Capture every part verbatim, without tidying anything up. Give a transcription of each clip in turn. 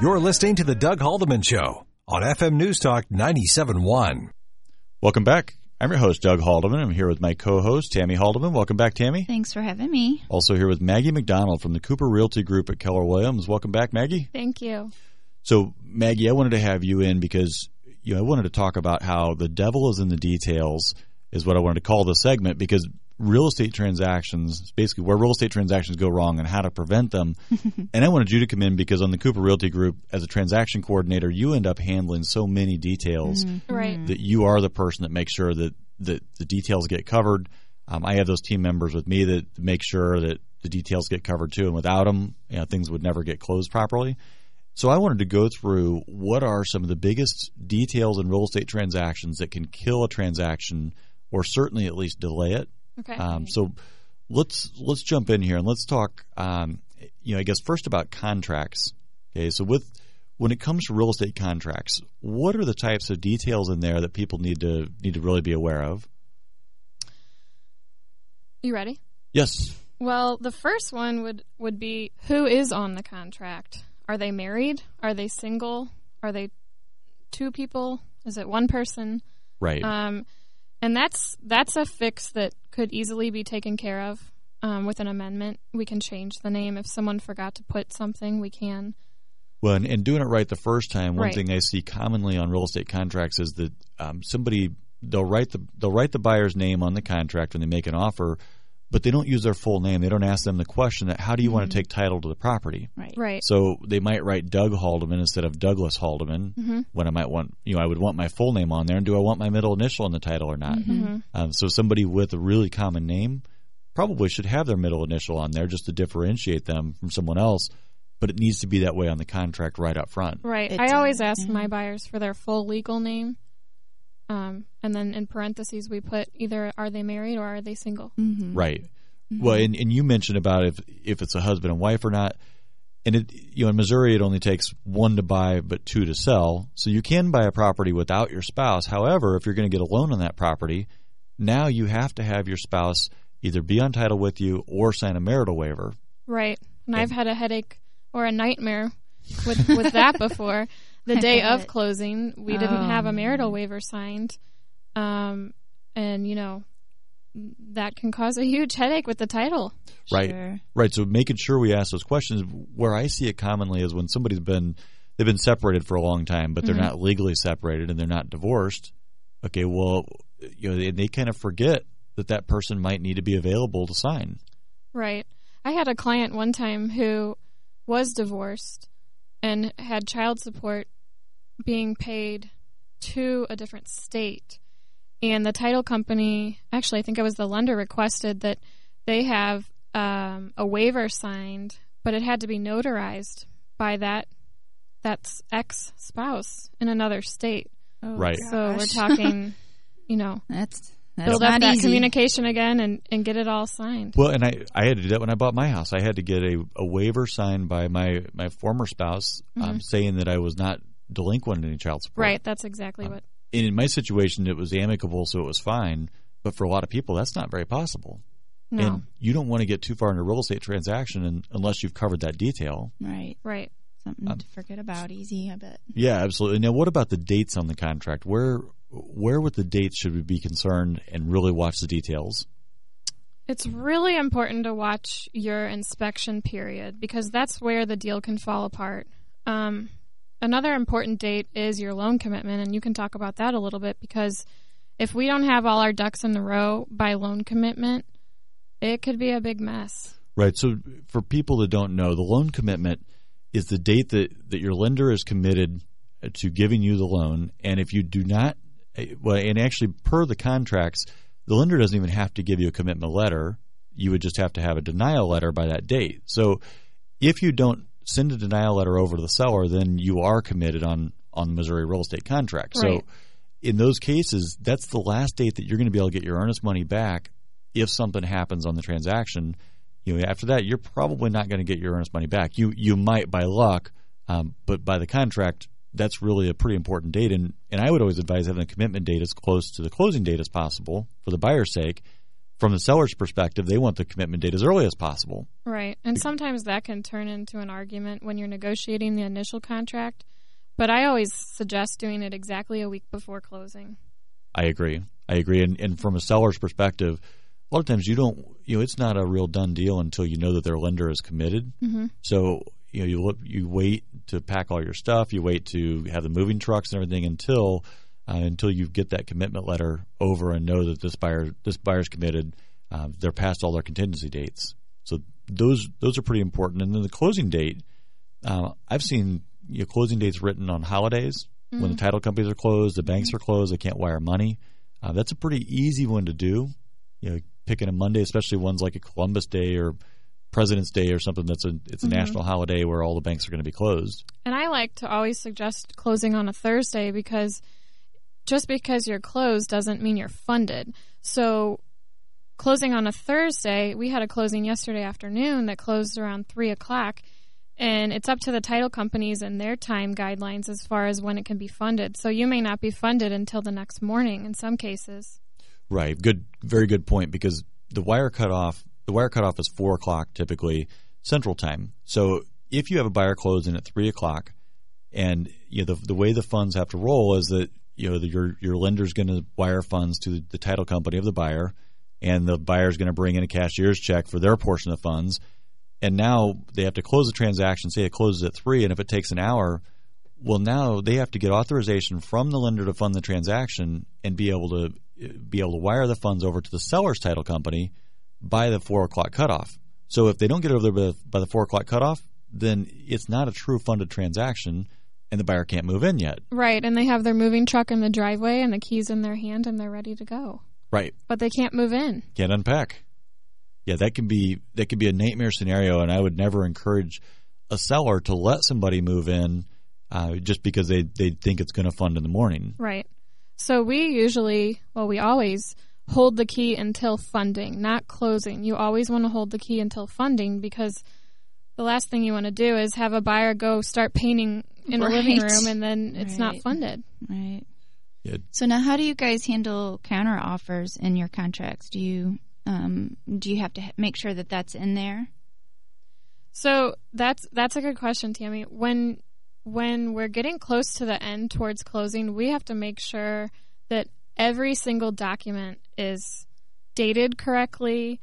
You're listening to The Doug Haldeman Show on F M News Talk ninety-seven point one. Welcome back. I'm your host, Doug Haldeman. I'm here with my co-host, Tammy Haldeman. Welcome back, Tammy. Thanks for having me. Also here with Maggie McDonald from the Cooper Realty Group at Keller Williams. Welcome back, Maggie. Thank you. So, Maggie, I wanted to have you in because you know I wanted to talk about how the devil is in the details is what I wanted to call this segment, because real estate transactions, basically where real estate transactions go wrong and how to prevent them. And I wanted you to come in because on the Cooper Realty Group, as a transaction coordinator, you end up handling so many details mm-hmm. right. that you are the person that makes sure that, that the details get covered. Um, I have those team members with me that make sure that the details get covered too, and without them, you know, things would never get closed properly. So I wanted to go through what are some of the biggest details in real estate transactions that can kill a transaction or certainly at least delay it. Okay. Um, so let's let's jump in here and let's talk. Um, you know, I guess first about contracts. Okay, so with when it comes to real estate contracts, what are the types of details in there that people need to need to really be aware of? You ready? Yes. Well, the first one would would be who is on the contract. Are they married? Are they single? Are they two people? Is it one person? Right. Um, and that's that's a fix that could easily be taken care of um, with an amendment. We can change the name. If someone forgot to put something, we can. Well, and, and doing it right the first time, one right. thing I see commonly on real estate contracts is that um, somebody they'll write the they'll write the buyer's name on the contract when they make an offer, but they don't use their full name. They don't ask them the question that how do you mm-hmm. want to take title to the property? Right. Right. So they might write Doug Haldeman instead of Douglas Haldeman mm-hmm. when I might want, you know, I would want my full name on there. And do I want my middle initial in the title or not? Mm-hmm. Um, so somebody with a really common name probably should have their middle initial on there just to differentiate them from someone else. But it needs to be that way on the contract right up front. Right. It's, I always ask mm-hmm. my buyers for their full legal name. Um, and then in parentheses, we put either are they married or are they single? Mm-hmm. Right. Mm-hmm. Well, and, and you mentioned about if if it's a husband and wife or not. And it, you know, in Missouri, it only takes one to buy but two to sell. So you can buy a property without your spouse. However, if you're going to get a loan on that property, now you have to have your spouse either be on title with you or sign a marital waiver. Right. And Okay. I've had a headache or a nightmare with with that before. The day of it. closing, we Oh. didn't have a marital waiver signed. Um, and, you know, that can cause a huge headache with the title. Right. Sure. Right. So making sure we ask those questions. Where I see it commonly is when somebody's been they've been separated for a long time, but they're Mm-hmm. not legally separated and they're not divorced. Okay. Well, you know, they, they kind of forget that that person might need to be available to sign. Right. I had a client one time who was divorced and had child support being paid to a different state. And the title company, actually, I think it was the lender, requested that they have um, a waiver signed, but it had to be notarized by that that's ex-spouse in another state. Oh, Right. So we're gosh. talking, you know, That's that's build up not that easy. communication again and, and get it all signed. Well, and I, I had to do that when I bought my house. I had to get a, a waiver signed by my, my former spouse um, saying that I was not delinquent in any child support. Right, that's exactly Um, what. And in my situation, it was amicable, so it was fine. But for a lot of people, that's not very possible. No, And you don't want to get too far into a real estate transaction and, unless you've covered that detail. Right. right. Something Um, to forget about. Easy, I bet. Yeah, absolutely. Now, what about the dates on the contract? Where where with the dates should we be concerned and really watch the details? It's really important to watch your inspection period because that's where the deal can fall apart. Um, another important date is your loan commitment, and you can talk about that a little bit because if we don't have all our ducks in a row by loan commitment, it could be a big mess. Right. So for people that don't know, the loan commitment is the date that, that your lender is committed to giving you the loan. And if you do not, well, and actually per the contracts, the lender doesn't even have to give you a commitment letter. You would just have to have a denial letter by that date. So if you don't send a denial letter over to the seller, then you are committed on, on the Missouri real estate contract. Right. So in those cases, that's the last date that you're going to be able to get your earnest money back if something happens on the transaction. You know, after that, you're probably not going to get your earnest money back. You you might by luck, um, but by the contract, that's really a pretty important date. And, and I would always advise having a commitment date as close to the closing date as possible for the buyer's sake. from the seller's perspective, they want the commitment date as early as possible. Right. And sometimes that can turn into an argument when you're negotiating the initial contract. But I always suggest doing it exactly a week before closing. I agree. I agree. And, and from a seller's perspective, a lot of times you don't, you know, it's not a real done deal until you know that their lender is committed. Mm-hmm. So, you know, you look, you wait to pack all your stuff, you wait to have the moving trucks and everything until uh, until you get that commitment letter over and know that this buyer this buyer's committed. Uh, they're past all their contingency dates. So those those are pretty important. And then the closing date, uh, I've seen you know, closing dates written on holidays. Mm-hmm. When the title companies are closed, the banks are closed, they can't wire money. Uh, that's a pretty easy one to do. You know, picking a Monday, especially ones like a Columbus Day or President's Day or something that's a it's a mm-hmm. national holiday where all the banks are going to be closed. And I like to always suggest closing on a Thursday because just because you're closed doesn't mean you're funded. So closing on a Thursday, we had a closing yesterday afternoon that closed around three o'clock, and it's up to the title companies and their time guidelines as far as when it can be funded. So you may not be funded until the next morning in some cases. Right. Good. Very good point, because the wire cutoff, the wire cutoff is four o'clock typically Central Time. So if you have a buyer closing at three o'clock, and you know, the the way the funds have to roll is that you know the, your your lender's going to wire funds to the title company of the buyer, and the buyer's going to bring in a cashier's check for their portion of the funds. And now they have to close the transaction. Say it closes at three, and if it takes an hour, well, now they have to get authorization from the lender to fund the transaction and be able to be able to wire the funds over to the seller's title company by the four o'clock cutoff. So if they don't get over there by the, by the four o'clock cutoff, then it's not a true funded transaction, and the buyer can't move in yet. Right, and they have their moving truck in the driveway and the keys in their hand, and they're ready to go. Right, but they can't move in. Can't unpack. Yeah, that can be that can be a nightmare scenario, and I would never encourage a seller to let somebody move in uh, just because they, they think it's going to fund in the morning. Right. So we usually, well, we always hold the key until funding, not closing. You always want to hold the key until funding, because the last thing you want to do is have a buyer go start painting in right. the living room and then it's right. not funded. Right. Yeah. So now how do you guys handle counter offers in your contracts? Do you um, do you have to make sure that that's in there? So that's that's a good question, Tammy. When when we're getting close to the end towards closing, we have to make sure that every single document is dated correctly,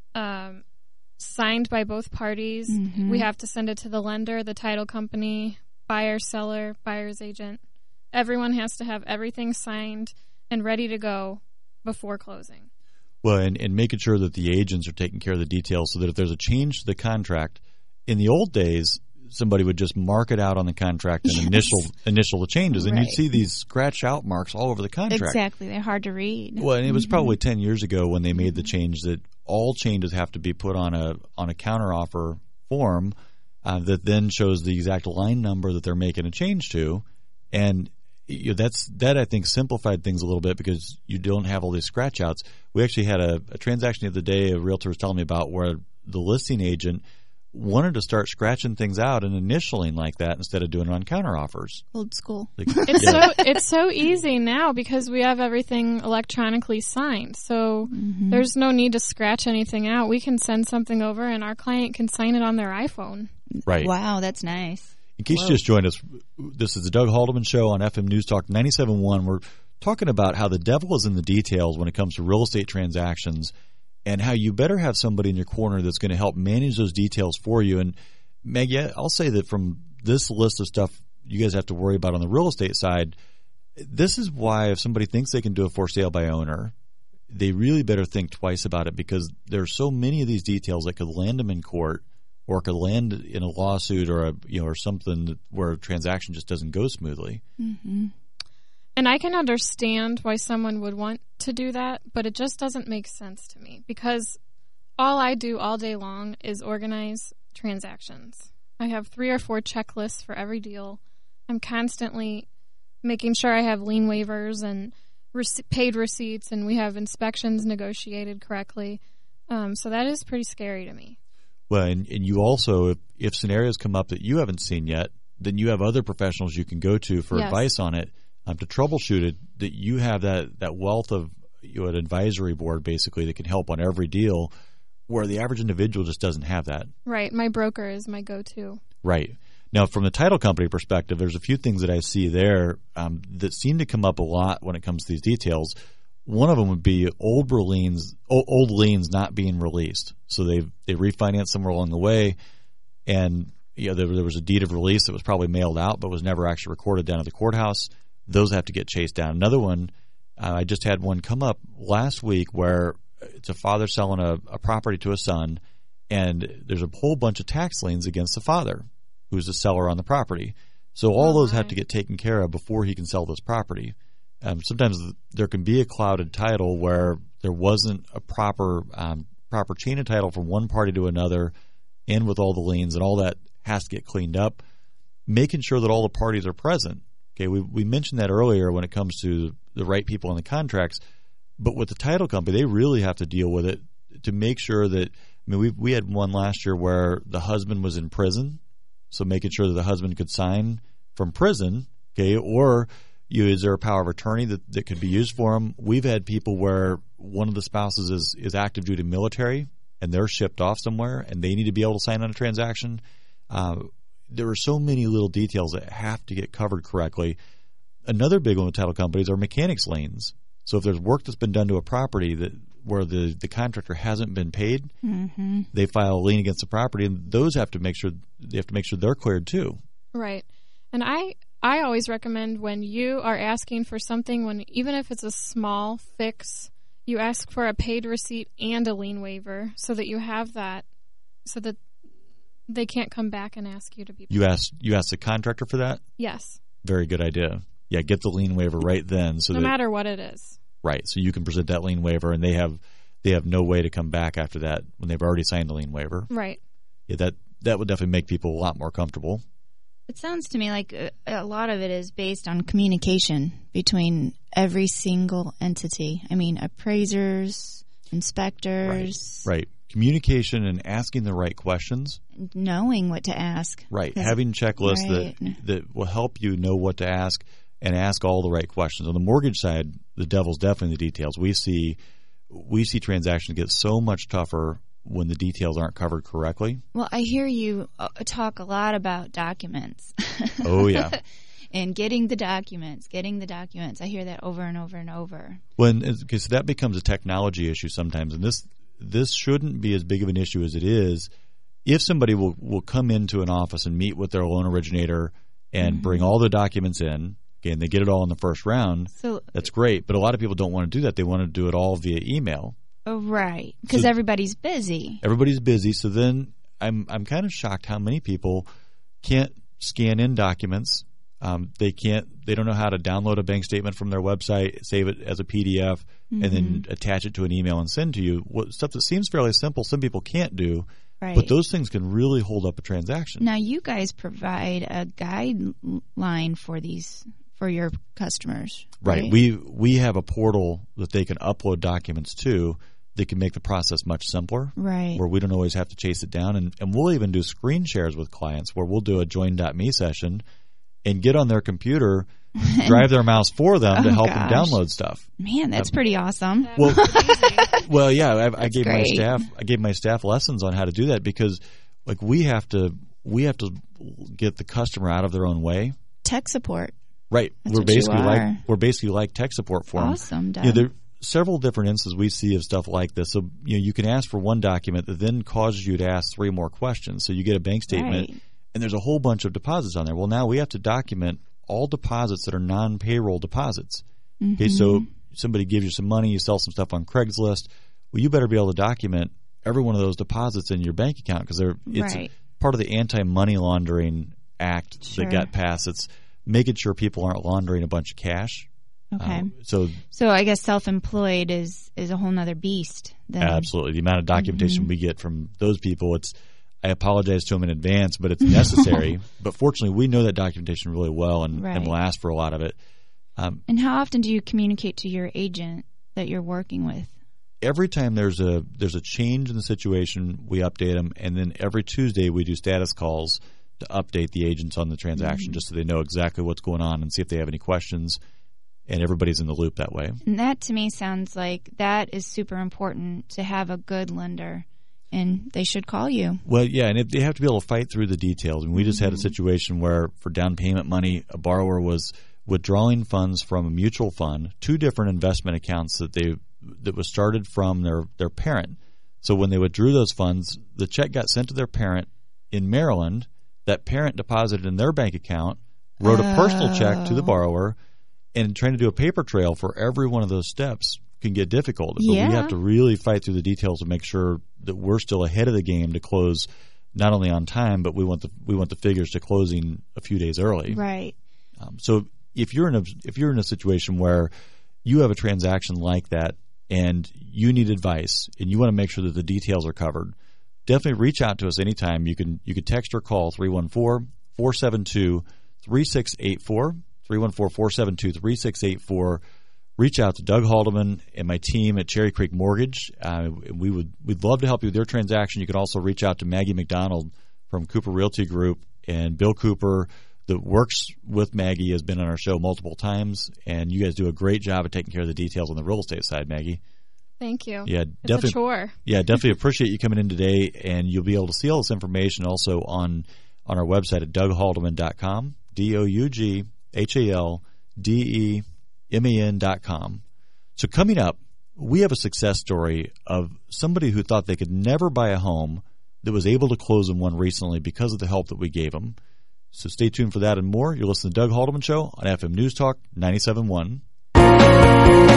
um, signed by both parties. Mm-hmm. We have to send it to the lender, the title company, buyer, seller, buyer's agent. Everyone has to have everything signed and ready to go before closing. Well, and, and making sure that the agents are taking care of the details so that if there's a change to the contract, in the old days, somebody would just mark it out on the contract and yes. initial initial the changes, and right. you'd see these scratch out marks all over the contract. Exactly, they're hard to read. Well, and it was mm-hmm. probably ten years ago when they made the change that all changes have to be put on a on a counteroffer form uh, that then shows the exact line number that they're making a change to, and you know, that's that I think simplified things a little bit because you don't have all these scratch outs. We actually had a, a transaction the other day a realtor was telling me about where the listing agent wanted to start scratching things out and initialing like that instead of doing it on counter offers. Old school. Like, it's yeah. so it's so easy now because we have everything electronically signed. So mm-hmm. there's no need to scratch anything out. We can send something over and our client can sign it on their iPhone. Right. Wow, that's nice. In case Whoa. you just joined us, this is the Doug Haldeman Show on F M News Talk ninety-seven point one. We're talking about how the devil is in the details when it comes to real estate transactions, and how you better have somebody in your corner that's going to help manage those details for you. And Maggie, I'll say that from this list of stuff you guys have to worry about on the real estate side, this is why if somebody thinks they can do a for sale by owner, they really better think twice about it, because there are so many of these details that could land them in court or could land in a lawsuit or a, you know, or something where a transaction just doesn't go smoothly. Mm-hmm. And I can understand why someone would want to do that, but it just doesn't make sense to me because all I do all day long is organize transactions. I have three or four checklists for every deal. I'm constantly making sure I have lien waivers and rece- paid receipts, and we have inspections negotiated correctly. Um, so that is pretty scary to me. Well, and, and you also, if, if scenarios come up that you haven't seen yet, then you have other professionals you can go to for yes. advice on it. Um, to troubleshoot it, that you have that, that wealth of you know, an advisory board basically that can help on every deal, where the average individual just doesn't have that. Right. My broker is my go-to. Right. Now, from the title company perspective, there's a few things that I see there um, that seem to come up a lot when it comes to these details. One of them would be old liens, old liens not being released. So they they refinanced somewhere along the way, and you know, there, there was a deed of release that was probably mailed out but was never actually recorded down at the courthouse. Those have to get chased down. Another one, uh, I just had one come up last week where it's a father selling a, a property to a son, and there's a whole bunch of tax liens against the father, who's the seller on the property. So all Oh, those have my. to get taken care of before he can sell this property. Um, sometimes there can be a clouded title where there wasn't a proper um, proper chain of title from one party to another, and with all the liens and all that has to get cleaned up. Making sure that all the parties are present. Okay, we we mentioned that earlier when it comes to the right people in the contracts, but with the title company, they really have to deal with it to make sure that. I mean, we we had one last year where the husband was in prison, so making sure that the husband could sign from prison. Okay, or you is there a power of attorney that, that could be used for him? We've had people where one of the spouses is is active duty military and they're shipped off somewhere and they need to be able to sign on a transaction. Uh, there are so many little details that have to get covered correctly. Another big one with title companies are mechanics liens. So if there's work that's been done to a property that where the, the contractor hasn't been paid, Mm-hmm. they file a lien against the property, and those have to make sure they have to make sure they're cleared too. Right. And I I always recommend when you are asking for something, when even if it's a small fix, you ask for a paid receipt and a lien waiver so that you have that, so that they can't come back and ask you to be paid. You ask you ask the contractor for that? Yes. Very good idea. Yeah, get the lien waiver right then, so No that matter what it is. right, so you can present that lien waiver, and they have they have no way to come back after that when they've already signed the lien waiver. Right. Yeah, that that would definitely make people a lot more comfortable. It sounds to me like a, a lot of it is based on communication between every single entity. I mean, appraisers, inspectors, Right, communication and asking the right questions. knowing what to ask. Right, 'Cause- having checklists right. that that will help you know what to ask and ask all the right questions. On the mortgage side, the devil's definitely in the details. We see we see transactions get so much tougher when the details aren't covered correctly. Well, I hear you uh, talk a lot about documents. Oh yeah. And getting the documents, getting the documents. I hear that over and over and over. When because that becomes a technology issue sometimes, and this this shouldn't be as big of an issue as it is. If somebody will, will come into an office and meet with their loan originator and Mm-hmm. bring all the documents in, okay, and they get it all in the first round, So, that's great. But a lot of people don't want to do that. They want to do it all via email. oh, right, because So- everybody's busy. Everybody's busy, so then I'm I'm kind of shocked how many people can't scan in documents. Um, they can't. They don't know how to download a bank statement from their website, save it as a P D F, and then attach it to an email and send to you. What, stuff that seems fairly simple, some people can't do, Right. but those things can really hold up a transaction. Now, you guys provide a guideline for these for your customers, Right. right? We we have a portal that they can upload documents to that can make the process much simpler. Right. Where we don't always have to chase it down. And, and we'll even do screen shares with clients where we'll do a join.me session and get on their computer, drive their mouse for them to Oh, help gosh. them download stuff. Man, that's pretty awesome. That Well- makes it easy. Well, yeah, I, I gave my great. staff I gave my staff lessons on how to do that because like we have to we have to get the customer out of their own way. Tech support. Right. That's we're what you basically like are. we're basically like tech support for them. Awesome, Doug. You know, there are several different instances we see of stuff like this. So you know, you can ask for one document that then causes you to ask three more questions. So you get a bank statement, Right. and there's a whole bunch of deposits on there. Well, now we have to document all deposits that are non-payroll deposits. Okay, Mm-hmm. so somebody gives you some money, you sell some stuff on Craigslist. Well, you better be able to document every one of those deposits in your bank account because they're it's Right. part of the Anti-Money Laundering Act Sure. that got passed. It's making sure people aren't laundering a bunch of cash. Okay. Um, so So I guess self-employed is is a whole nother beast. Then. absolutely, the amount of documentation Mm-hmm. we get from those people, it's. I apologize to them in advance, but it's necessary. But fortunately, we know that documentation really well, and, Right. and will ask for a lot of it. Um, And how often do you communicate to your agent that you're working with? every time there's a there's a change in the situation, we update them, and then every Tuesday we do status calls to update the agents on the transaction, Mm-hmm. just so they know exactly what's going on and see if they have any questions. and everybody's in the loop that way. And that to me sounds like that is super important to have a good lender, and they should call you. Well, yeah, and it, they have to be able to fight through the details. And we just mm-hmm. had a situation where for down payment money, a borrower was withdrawing funds from a mutual fund, two different investment accounts that they that was started from their, their parent. So when they withdrew those funds, the check got sent to their parent in Maryland. That parent deposited in their bank account, wrote a personal check to the borrower, and trying to do a paper trail for every one of those steps can get difficult. But yeah. we have to really fight through the details to make sure that we're still ahead of the game to close not only on time, but we want the we want the figures to closing a few days early. Right. Um, so if you're in a if you're in a situation where you have a transaction like that and you need advice and you want to make sure that the details are covered, definitely reach out to us anytime. You can you can text or call three one four, four seven two, three six eight four. three one four, four seven two, three six eight four. Reach out to Doug Haldeman and my team at Cherry Creek Mortgage. Uh, we would we'd love to help you with your transaction. You can also reach out to Maggie McDonald from Cooper Realty Group, and Bill Cooper that works with Maggie has been on our show multiple times, and you guys do a great job of taking care of the details on the real estate side, Maggie. Thank you. Yeah, it's definitely. a chore. Yeah, definitely appreciate you coming in today, and you'll be able to see all this information also on on our website at doug haldeman dot com, D O U G H A L D E M A N dot com. So coming up, we have a success story of somebody who thought they could never buy a home that was able to close in one recently because of the help that we gave them. So stay tuned for that and more. You're listening to Doug Haldeman Show on F M News Talk ninety-seven point one.